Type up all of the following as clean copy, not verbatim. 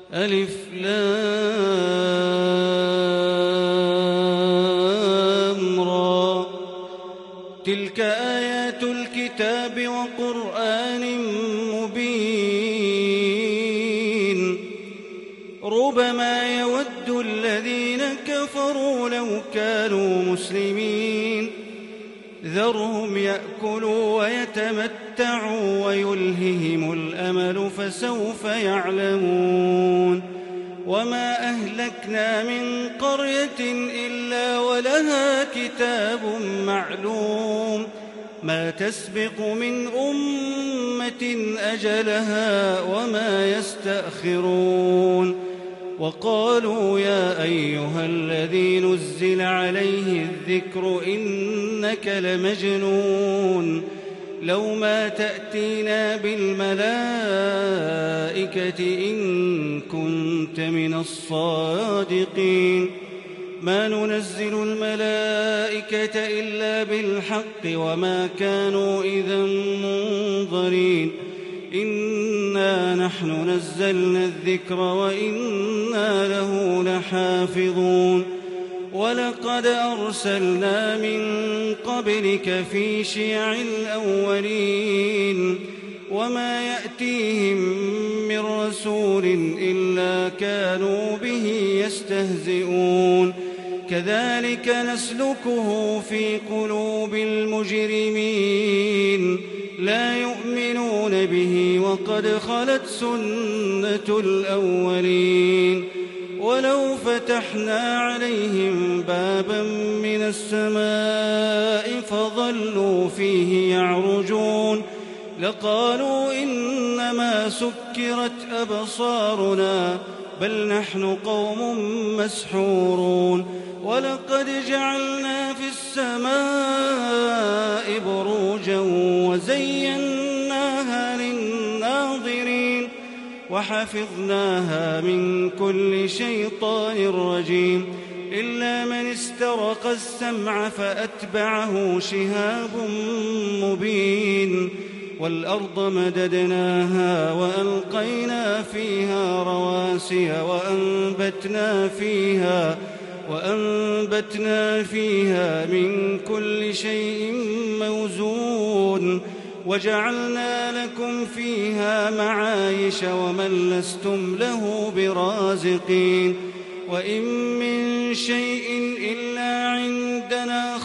ألف لام را. تلك آيات الكتاب وقرآن مبين. ربما يود الذين كفروا لو كانوا مسلمين. ذرهم يأكلوا ويتمتعوا ويلههم الأمل فسوف يعلمون. وما أهلكنا من قرية إلا ولها كتاب معلوم ما تسبق من أمة أجلها وما يستأخرون. وقالوا يا أيها الذي نزل عليه الذكر إنك لمجنون لو ما تأتينا بالملائكة إن كنت من الصادقين. ما ننزل الملائكة إلا بالحق وما كانوا إذا منظرين. إنا نحن نزلنا الذكر وإنا له لحافظون. ولقد أرسلنا من قبلك في شيع الأولين وما يأتيهم من رسول إلا كانوا به يستهزئون. كذلك نسلكه في قلوب المجرمين لا يؤمنون به وقد خلت سنة الأولين. ولو فتحنا عليهم بابا من السماء فظلوا فيه يعرجون لقالوا إنما سكرت أبصارنا بل نحن قوم مسحورون. ولقد جعلنا في السماء بروجا وزيناها للناظرين وحفظناها من كل شيطان رجيم إلا من استرق السمع فأتبعه شهاب مبين. والأرض مددناها وألقينا فيها رواسي وأنبتنا فيها من كل شيء موزون وجعلنا لكم فيها معايش ومن لستم له برازقين. وإن من شيء إلا عندنا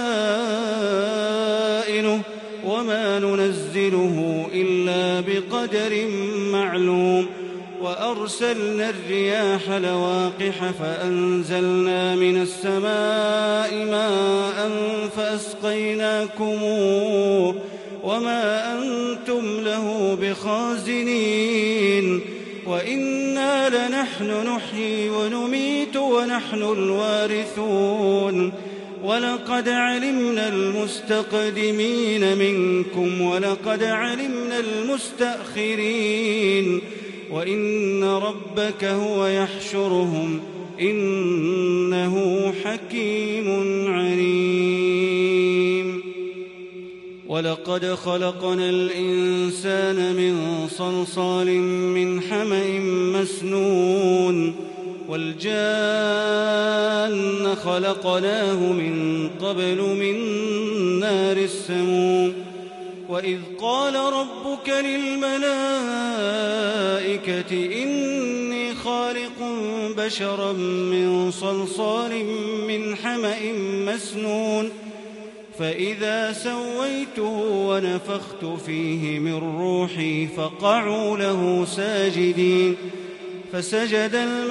خزائنه وما ننزله إلا بقدر معلوم. وأرسلنا الرياح لواقح فأنزلنا من السماء ماء فأسقيناكموه وما أنتم له بخازنين. وإنا لنحن نحيي ونميت ونحن الوارثون. ولقد علمنا المستقدمين منكم ولقد علمنا المستأخرين. وإن ربك هو يحشرهم إنه حكيم عليم. ولقد خلقنا الإنسان من صلصال من حمأ مسنون والجان خلقناه من قبل من نار السموم. وإذ قال ربك للملائكة إني خالق بشرا من صلصال من حمأ مسنون فإذا سويته ونفخت فيه من روحي فقعوا له ساجدين. فسجد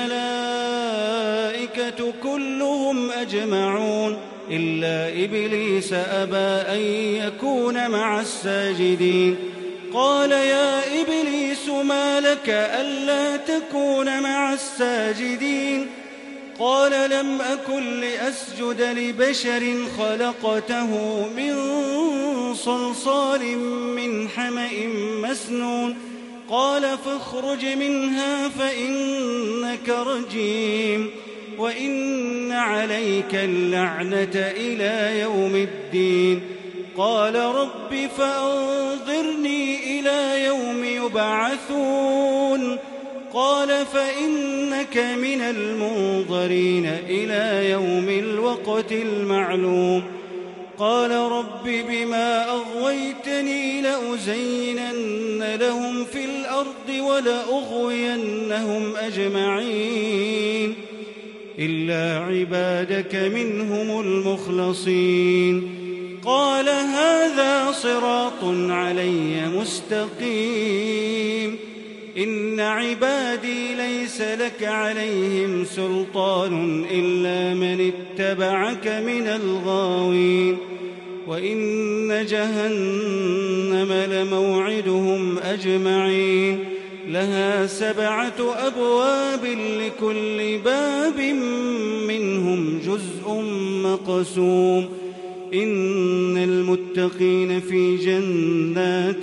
الملائكة كلهم أجمعون إلا إبليس أبى أن يكون مع الساجدين. قال يا إبليس ما لك ألا تكون مع الساجدين؟ قال لم أكن لأسجد لبشر خلقته من صلصال من حمأ مسنون. قال فاخرج منها فإنك رجيم وإن عليك اللعنة إلى يوم الدين. قال رب فأنظرني إلى يوم يبعثون. قال فإنك من المنظرين إلى يوم الوقت المعلوم قال رب بما أغويتني لأزينن لهم في الأرض ولأغوينهم أجمعين إلا عبادك منهم المخلصين قال هذا صراط علي مستقيم إن عبادي ليس لك عليهم سلطان إلا من اتبعك من الغاوين وإن جهنم لموعدهم أجمعين لها 7 أبواب لكل باب منهم جزء مقسوم إن المتقين في جنات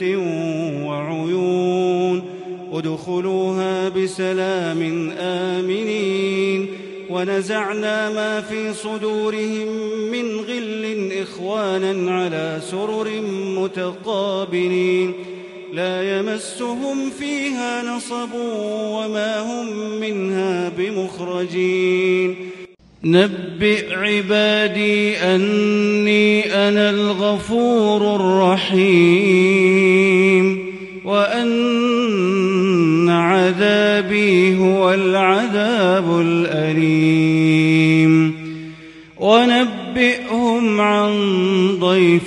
وعيون ادخلوها بسلام آمنين ونزعنا ما في صدورهم من غل إخوانا على سرر متقابلين لا يمسهم فيها نصب وما هم منها بمخرجين نبئ عبادي أني أنا الغفور الرحيم وأن عذابي هو العذاب الأليم ونبئهم عن ضيف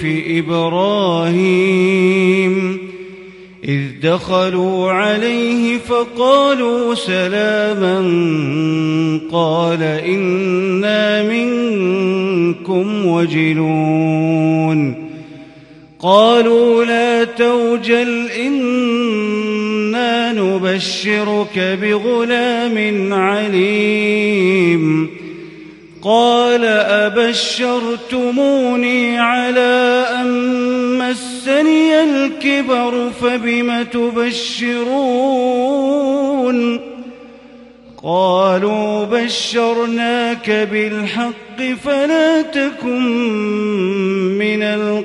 إبراهيم إذ دخلوا عليه فقالوا سلاما قال إنا منكم وجلون قالوا لا توجل إنا نبشرك بغلام عليم قال أبشرتموني على أن مسني الكبر فبم تبشرون قالوا بشرناك بالحق فلا تكن من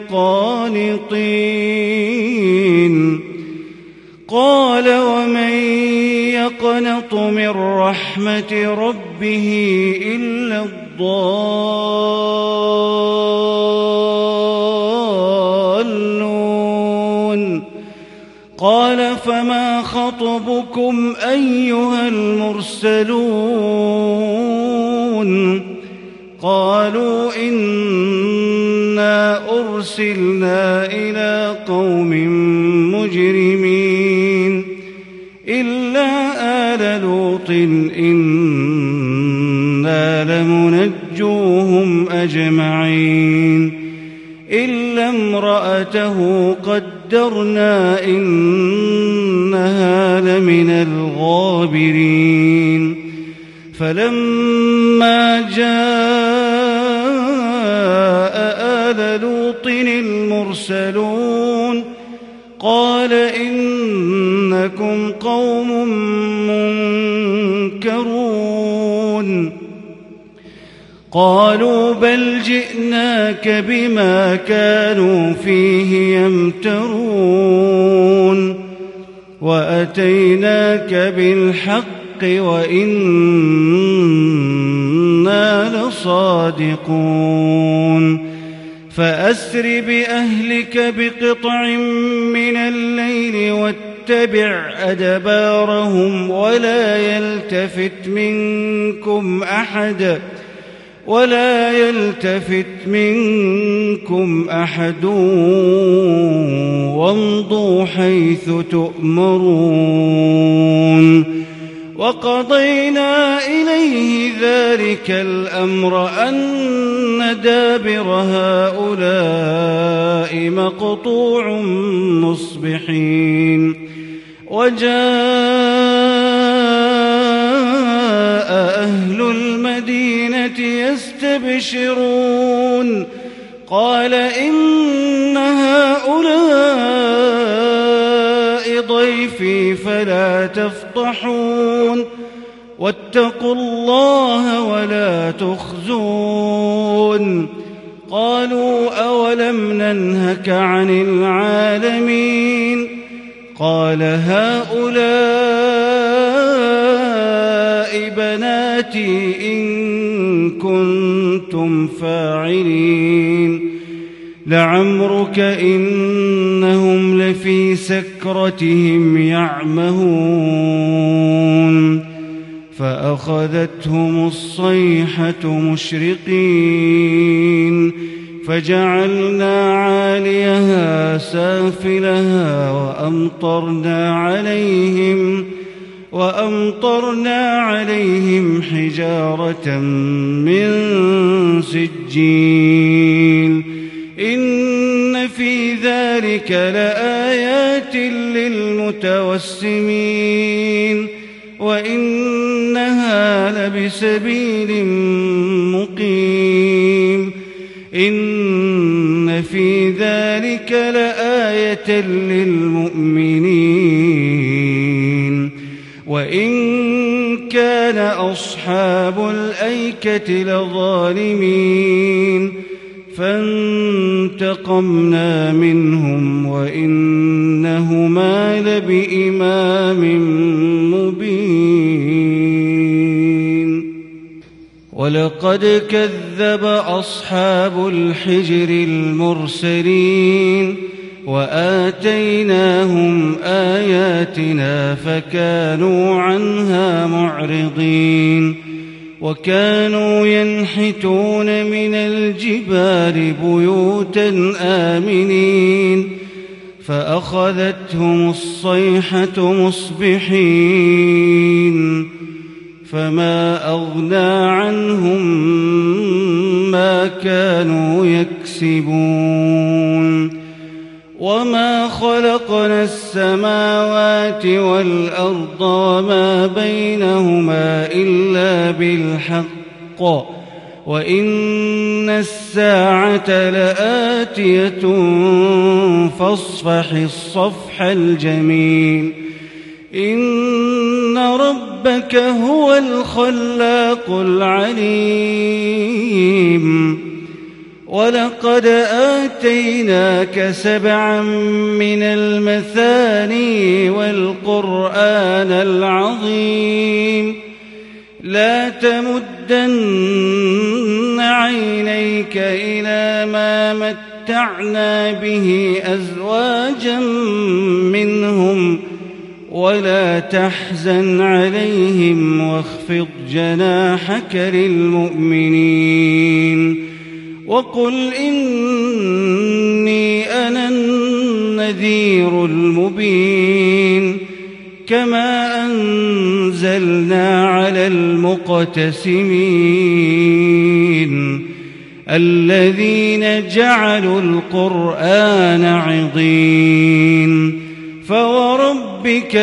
القانطين قال ومن يقنط من رحمة ربه إلا الضالون قال فما خطبكم أيها المرسلون قالوا إنا أرسلنا إلى قوم مجرمين إلا آل لوط إنا لمنجوهم أجمعين إلا امرأته قدرنا إنها لمن الغابرين فلما جاء آل لوط المرسلون قال إنكم قوم منكرون قالوا بل جئناك بما كانوا فيه يمترون وأتيناك بالحق وإنا لصادقون فأسر بأهلك بقطع من الليل واتبع أدبارهم ولا يلتفت منكم أحد وامضوا حيث تؤمرون وقضينا إليه ذلك الأمر أن دابر هؤلاء مقطوع مصبحين وجاء أهل المدينة يستبشرون قال إن هؤلاء ضيفي فلا تفضحون واتقوا الله ولا تخزون قالوا أولم ننهك عن العالمين قال هؤلاء بناتي إن كنتم فاعلين لعمرك إنهم لفي سكرتهم يعمهون فأخذتهم الصيحة مشرقين فجعلنا عاليها سافلها وأمطرنا عليهم حجارة من سجيل إن في ذلك لآيات للمتوسمين وإنها لبسبيل مقيم إن في ذلك لآية للمؤمنين وإن كان أصحاب الأيكة لظالمين فانتقمنا منهم وإنهما لبإمام مبين ولقد كذب أصحاب الحجر المرسلين وآتيناهم آياتنا فكانوا عنها معرضين وكانوا ينحتون من الجبال بيوتا آمنين فأخذتهم الصيحة مصبحين فما أغنى عنهم ما كانوا يكسبون وما خلقنا السماوات والأرض وما بينهما إلا بالحق وإن الساعة لآتية فاصفح الصفح الجميل إن ربك هو الخلاق العليم ولقد آتيناك 7 من المثاني والقرآن العظيم لا تمدن عينيك إلى ما متعنا به أزواجا منهم ولا تحزن عليهم واخفض جناحك للمؤمنين وقل إني أنا النذير المبين كما أنزلنا على المقتسمين الذين جعلوا القرآن عضين فوربك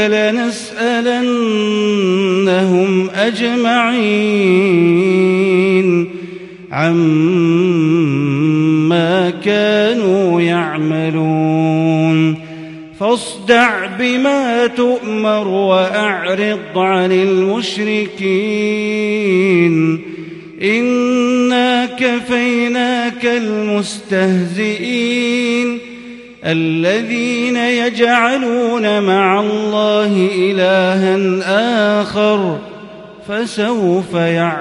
لنسألنهم أجمعين عما كانوا يعملون فاصدع بما تؤمر وأعرض عن المشركين إنا كفيناك المستهزئين الذين يجعلون مع الله إلها آخر فسوف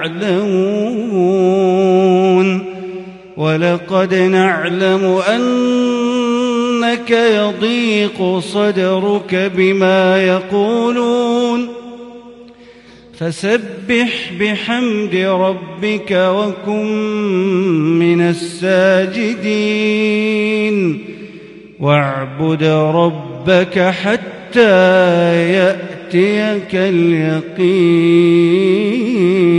يعلمون ولقد نعلم أنك يضيق صدرك بما يقولون فسبح بحمد ربك وكن من الساجدين واعبد ربك حتى يأتيك اليقين